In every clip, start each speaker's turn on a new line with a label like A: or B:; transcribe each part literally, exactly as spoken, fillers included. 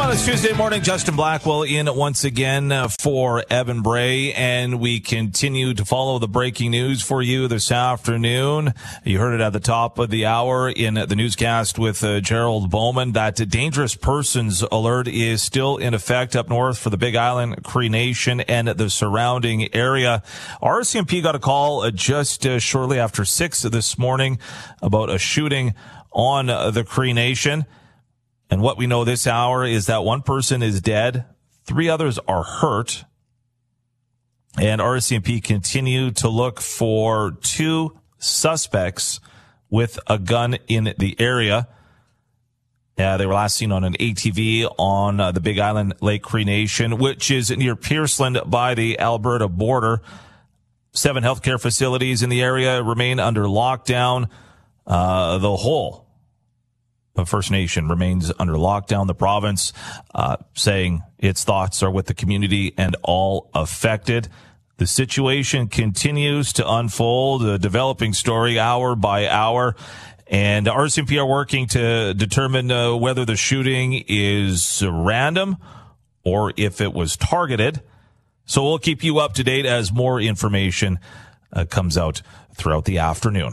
A: On this Tuesday morning, Justin Blackwell in once again uh, for Evan Bray, and we continue to follow the breaking news for you this afternoon. You heard it at the top of the hour in the newscast with uh, Gerald Bowman. That dangerous persons alert is still in effect up north for the Big Island, Cree Nation, and the surrounding area. R C M P got a call uh, just uh, shortly after six this morning about a shooting on uh, the Cree Nation. And what we know this hour is that one person is dead, three others are hurt, and R C M P continue to look for two suspects with a gun in the area. Yeah, they were last seen on an A T V on uh, the Big Island Lake Cree Nation, which is near Pearceland by the Alberta border. Seven healthcare facilities in the area remain under lockdown. Uh, the whole First Nation remains under lockdown. The province uh, saying its thoughts are with the community and all affected. The situation continues to unfold, a developing story hour by hour. And R C M P are working to determine uh, whether the shooting is random or if it was targeted. So we'll keep you up to date as more information uh, comes out throughout the afternoon.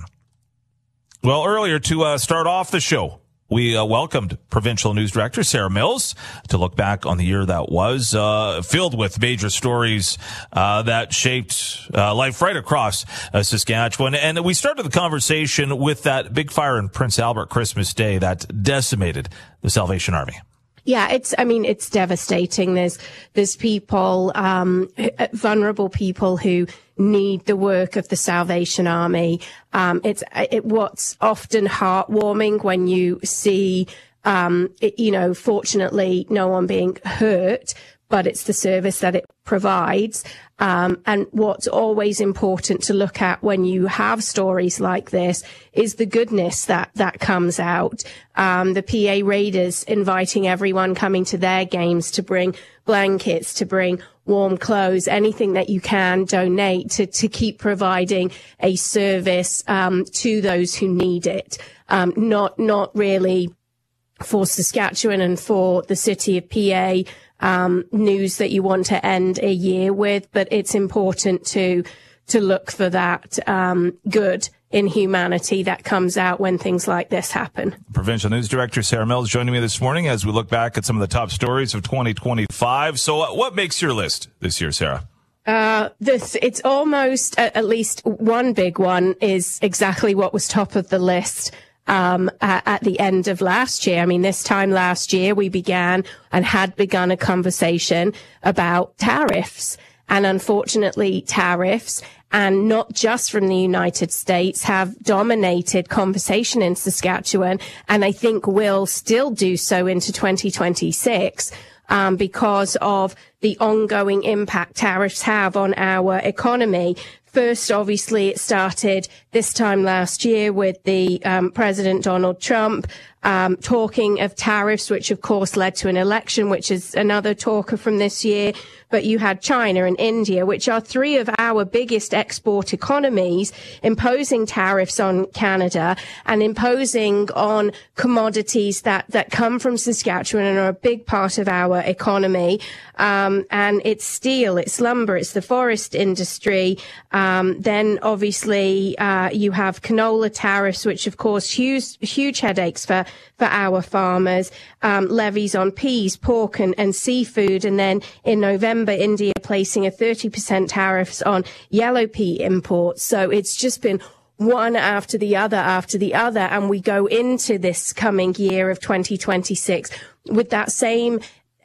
A: Well, earlier to uh, start off the show, we uh, welcomed Provincial News Director Sarah Mills to look back on the year that was, uh, filled with major stories uh, that shaped uh, life right across uh, Saskatchewan. And we started the conversation with that big fire in Prince Albert Christmas Day that decimated the Salvation Army.
B: Yeah, it's, I mean, it's devastating. There's, there's people, um, vulnerable people who need the work of the Salvation Army. Um, it's, it, what's often heartwarming when you see, um, it, you know, fortunately no one being hurt, but it's the service that it provides. Um, and what's always important to look at when you have stories like this is the goodness that, that comes out. Um, the P A Raiders inviting everyone coming to their games to bring blankets, to bring warm clothes, anything that you can donate to, to keep providing a service, um, to those who need it. Um, not, not really for Saskatchewan and for the city of P A, um, news that you want to end a year with, but it's important to, to look for that, um, good in humanity that comes out when things like this happen.
A: Provincial News Director Sarah Mills joining me this morning as we look back at some of the top stories of twenty twenty-five. So uh, what makes your list this year, Sarah?
B: Uh, this, it's almost, at, at least one big one is exactly what was top of the list. Um, at, at the end of last year. I mean, this time last year, we began and had begun a conversation about tariffs. And unfortunately, tariffs, and not just from the United States, have dominated conversation in Saskatchewan, and I think will still do so into twenty twenty-six. Um, because of the ongoing impact tariffs have on our economy. First, obviously, it started this time last year with the um, President Donald Trump um, talking of tariffs, which of course led to an election, which is another talker from this year. But you had China and India, which are three of our biggest export economies, imposing tariffs on Canada and imposing on commodities that, that come from Saskatchewan and are a big part of our economy. Um, and it's steel, it's lumber, it's the forest industry. Um, then obviously, uh, you have canola tariffs, which of course huge, huge headaches for, for our farmers. Um, levies on peas, pork and, and seafood. And then in November, India placing a thirty percent tariffs on yellow pea imports. So it's just been one after the other after the other. And we go into this coming year of twenty twenty-six with that same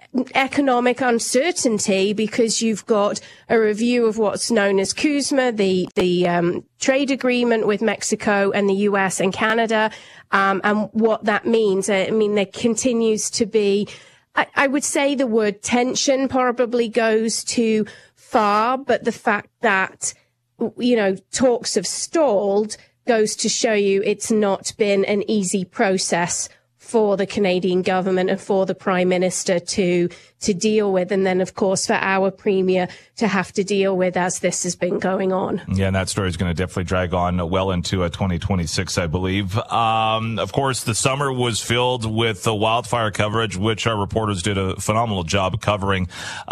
B: economic uncertainty, because you've got a review of what's known as CUSMA, the, the, um, trade agreement with Mexico and the U S and Canada, um, and what that means. I mean, there continues to be, I, I would say the word tension probably goes too far, but the fact that, you know, talks have stalled goes to show you it's not been an easy process for the Canadian government and for the Prime Minister to to deal with, and then, of course, for our Premier to have to deal with as this has been going on.
A: Yeah, and that story is going to definitely drag on well into uh, twenty twenty-six, I believe. Um, of course, the summer was filled with the wildfire coverage, which our reporters did a phenomenal job covering.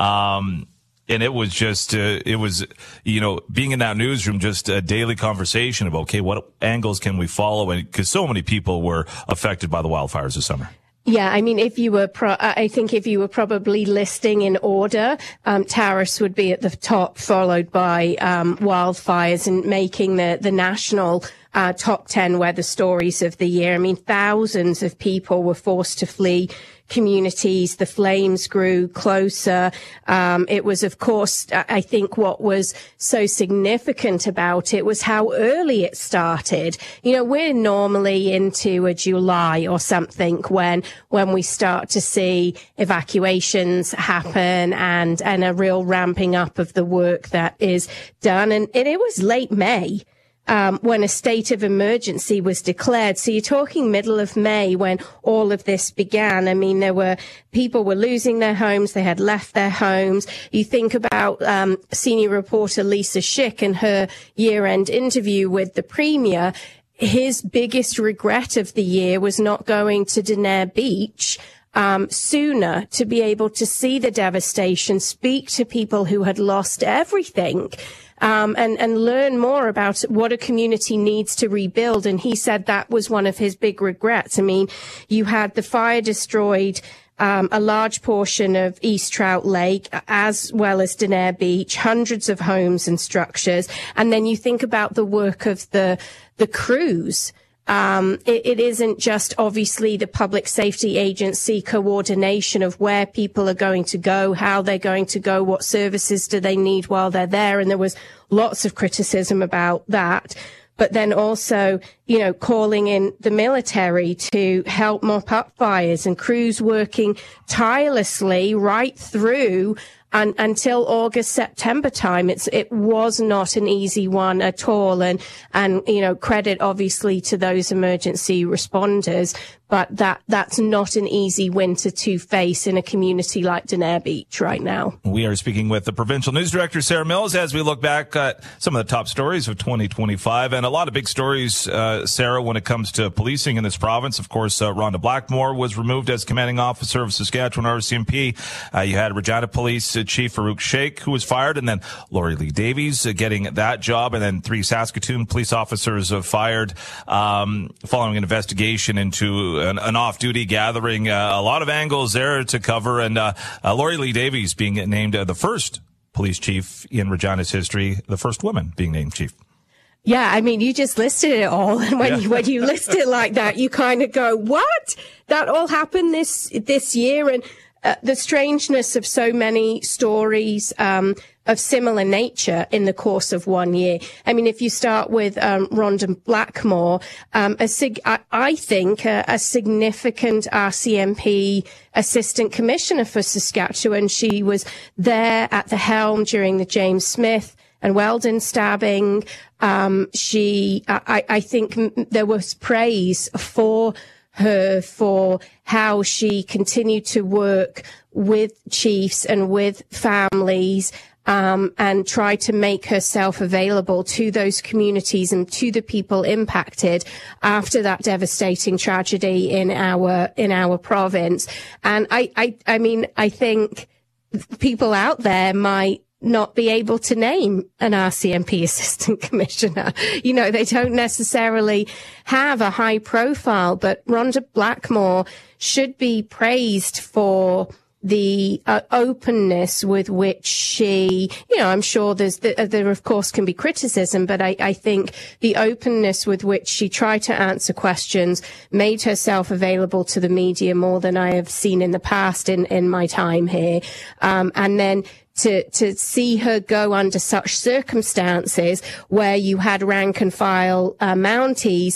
A: Um, And it was just, uh, it was, you know, being in that newsroom, just a daily conversation about, okay, what angles can we follow? And because so many people were affected by the wildfires this summer.
B: Yeah, I mean, if you were, pro- I think if you were probably listing in order, um, tariffs would be at the top, followed by um, wildfires, and making the the national uh, top ten weather stories of the year. I mean, thousands of people were forced to flee communities. The flames grew closer. Um, it was, of course, I think what was so significant about it was how early it started. You know, we're normally into a July or something when, when we start to see evacuations happen and, and a real ramping up of the work that is done. And, and it was late May. Um, when a state of emergency was declared. So you're talking middle of May when all of this began. I mean, there were, people were losing their homes. They had left their homes. You think about, um, senior reporter Lisa Schick and her year-end interview with the Premier. His biggest regret of the year was not going to Denair Beach Um, sooner, to be able to see the devastation, speak to people who had lost everything, um, and, and learn more about what a community needs to rebuild. And he said that was one of his big regrets. I mean, you had the fire destroyed um, a large portion of East Trout Lake, as well as Denair Beach, hundreds of homes and structures. And then you think about the work of the, the crews. Um, it, it isn't just obviously the public safety agency coordination of where people are going to go, how they're going to go, what services do they need while they're there. And there was lots of criticism about that. But then also, you know, calling in the military to help mop up fires, and crews working tirelessly right through And until August, September time. It's, it was not an easy one at all. And, and, you know, credit obviously to those emergency responders, but that, that's not an easy winter to face in a community like Denair Beach right now.
A: We are speaking with the provincial news director, Sarah Mills, as we look back at some of the top stories of twenty twenty-five, and a lot of big stories, uh, Sarah, when it comes to policing in this province. Of course, uh, Rhonda Blackmore was removed as commanding officer of Saskatchewan R C M P. Uh, you had Regina Police uh, Chief Farouk Sheikh, who was fired, and then Lori Lee Davies uh, getting that job, and then three Saskatoon police officers uh, fired um, following an investigation into an, an off-duty gathering. Uh, a lot of angles there to cover, and uh, uh, Lori Lee Davies being named uh, the first police chief in Regina's history, the first woman being named chief.
B: Yeah, I mean, you just listed it all, and when yeah. you when you list it like that, you kind of go, "What? That all happened this this year?" And uh, the strangeness of so many stories um, of similar nature in the course of one year. I mean, if you start with um, Rhonda Blackmore, um, a sig- I, I think a, a significant R C M P assistant commissioner for Saskatchewan. She was there at the helm during the James Smith and Weldon stabbing. Um, she, I, I think there was praise for her for how she continued to work with chiefs and with families, um, and try to make herself available to those communities and to the people impacted after that devastating tragedy in our, in our province. And I, I, I mean, I think people out there might not be able to name an R C M P assistant commissioner. You know, they don't necessarily have a high profile, but Rhonda Blackmore should be praised for the uh, openness with which she, you know, I'm sure there's, the, uh, there of course can be criticism, but I, I think the openness with which she tried to answer questions, made herself available to the media more than I have seen in the past in, in my time here. Um, and then to, to see her go under such circumstances where you had rank and file uh, Mounties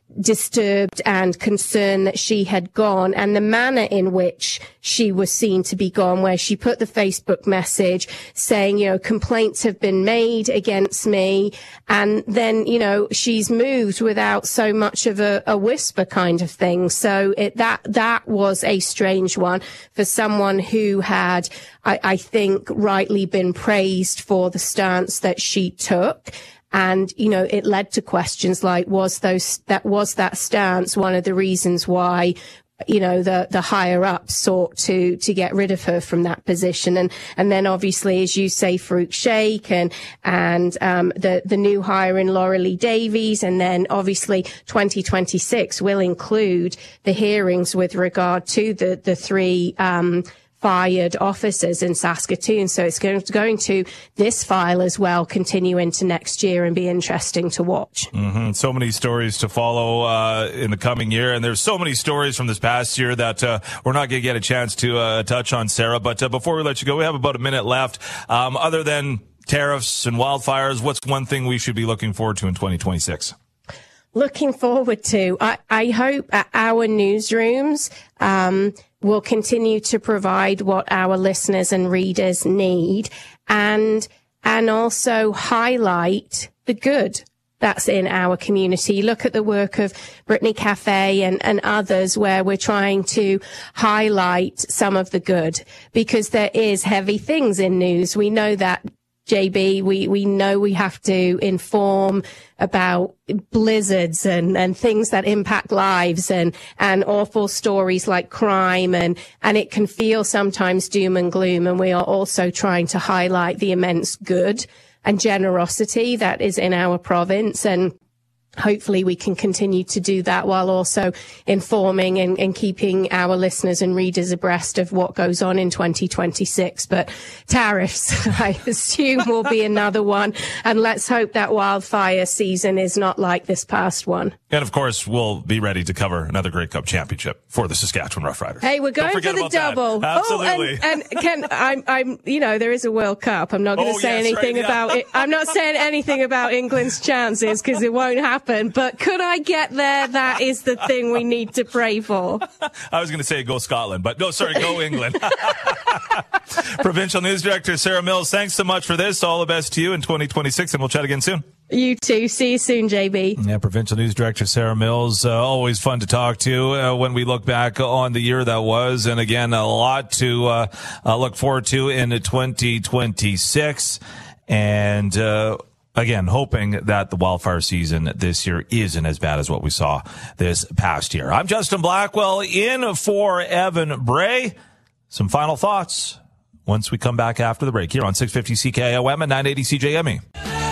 B: disturbed and concerned that she had gone, and the manner in which she was seen to be gone, where she put the Facebook message saying, you know, complaints have been made against me. And then, you know, she's moved without so much of a, a whisper kind of thing. So it, that, that was a strange one for someone who had, I, I think, rightly been praised for the stance that she took. And, you know, it led to questions like, was those, that was that stance one of the reasons why, you know, the, the higher ups sought to, to get rid of her from that position. And, and then obviously, as you say, Farouk Sheikh and, and, um, the, the new hire in Laura Lee Davies. And then obviously twenty twenty-six will include the hearings with regard to the, the three, um, fired officers in Saskatoon. So it's going to, going to this file as well continue into next year and be interesting to watch.
A: Mm-hmm. So many stories to follow uh, in the coming year. And there's so many stories from this past year that uh, we're not going to get a chance to uh, touch on, Sarah. But uh, before we let you go, we have about a minute left. Um, other than tariffs and wildfires, what's one thing we should be looking forward to in twenty twenty-six?
B: Looking forward to, I, I hope our newsrooms um, will continue to provide what our listeners and readers need, and and also highlight the good that's in our community. Look at the work of Brittany Cafe and, and others where we're trying to highlight some of the good, because there is heavy things in news. We know that, J B, we, we know we have to inform about blizzards and, and things that impact lives and, and awful stories like crime, and, and it can feel sometimes doom and gloom. And we are also trying to highlight the immense good and generosity that is in our province. And hopefully we can continue to do that while also informing and, and keeping our listeners and readers abreast of what goes on in twenty twenty-six. But tariffs, I assume, will be another one. And let's hope that wildfire season is not like this past one.
A: And of course, we'll be ready to cover another Grey Cup championship for the Saskatchewan Roughriders.
B: Hey, we're going for the double.
A: That. Absolutely.
B: Oh, and, and Ken, I'm, I'm, you know, there is a World Cup. I'm not going to
A: oh,
B: say
A: yes,
B: anything
A: right, yeah.
B: about it. I'm not saying anything about England's chances because it won't happen. But could I get there? That is the thing we need to pray for.
A: I was going to say go Scotland, but no, sorry, go England. Provincial News Director Sarah Mills, thanks so much for this. All the best to you in twenty twenty-six, and we'll chat again soon.
B: You too. See you soon, J B.
A: Yeah, Provincial News Director Sarah Mills, uh, always fun to talk to uh, when we look back on the year that was. And again, a lot to uh, uh, look forward to in twenty twenty-six. And uh, again, hoping that the wildfire season this year isn't as bad as what we saw this past year. I'm Justin Blackwell in for Evan Bray. Some final thoughts once we come back after the break here on six fifty C K O M and nine eighty C J M E.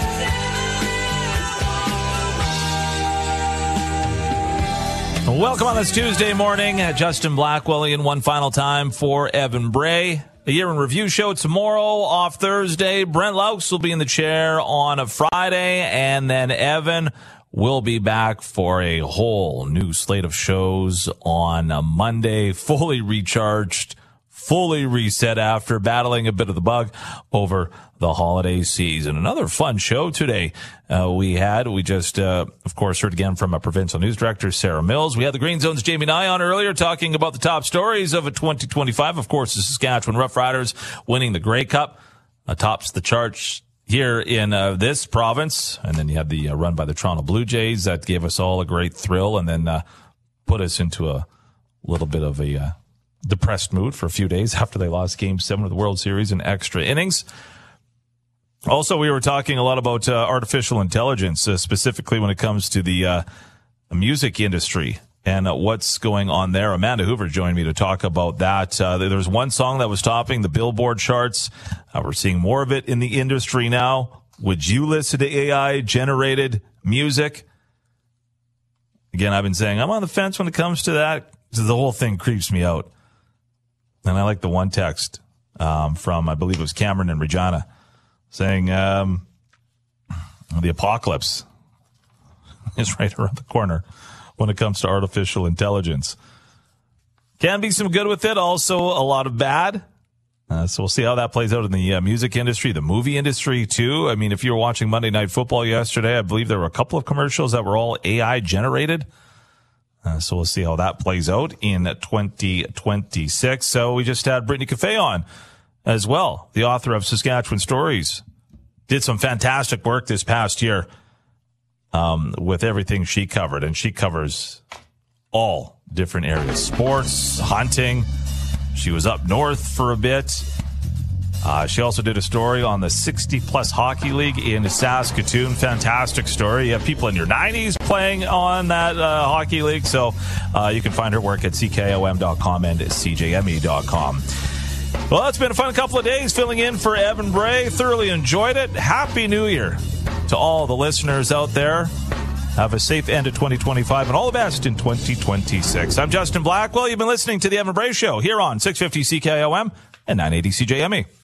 A: Welcome on this Tuesday morning. Justin Blackwell in one final time for Evan Bray. The Year in Review show tomorrow, off Thursday. Brent Laux will be in the chair on a Friday, and then Evan will be back for a whole new slate of shows on a Monday, fully recharged, fully reset after battling a bit of the bug over the holiday season. Another fun show today uh, we had. We just, uh, of course, heard again from a Provincial News Director, Sarah Mills. We had the Green Zone's Jamie Nye on earlier talking about the top stories of twenty twenty-five. Of course, the Saskatchewan Roughriders winning the Grey Cup uh, tops the charts here in uh, this province. And then you had the uh, run by the Toronto Blue Jays that gave us all a great thrill and then uh, put us into a little bit of a uh, depressed mood for a few days after they lost Game seven of the World Series in extra innings. Also, we were talking a lot about uh, artificial intelligence, uh, specifically when it comes to the uh, music industry and uh, what's going on there. Amanda Hoover joined me to talk about that. Uh, there was one song that was topping the Billboard charts. Uh, we're seeing more of it in the industry now. Would you listen to A I-generated music? Again, I've been saying I'm on the fence when it comes to that. The whole thing creeps me out. And I like the one text um, from, I believe it was Cameron and Regina, saying um, the apocalypse is right around the corner when it comes to artificial intelligence. Can be some good with it, also a lot of bad. Uh, so we'll see how that plays out in the uh, music industry, the movie industry too. I mean, if you were watching Monday Night Football yesterday, I believe there were a couple of commercials that were all A I generated. Uh, so we'll see how that plays out in twenty twenty-six. So we just had Brittany Cafe on as well, the author of Saskatchewan Stories. Did some fantastic work this past year um, with everything she covered, and she covers all different areas, sports, hunting. She was up north for a bit. Uh, she also did a story on the sixty plus Hockey League in Saskatoon. Fantastic story. You have people in your nineties playing on that uh, hockey league. So uh, you can find her work at C K O M dot com and C J M E dot com. Well, it's been a fun couple of days filling in for Evan Bray. Thoroughly enjoyed it. Happy New Year to all the listeners out there. Have a safe end of twenty twenty-five and all the best in twenty twenty-six. I'm Justin Blackwell. You've been listening to The Evan Bray Show here on six fifty C K O M and nine eighty C J M E.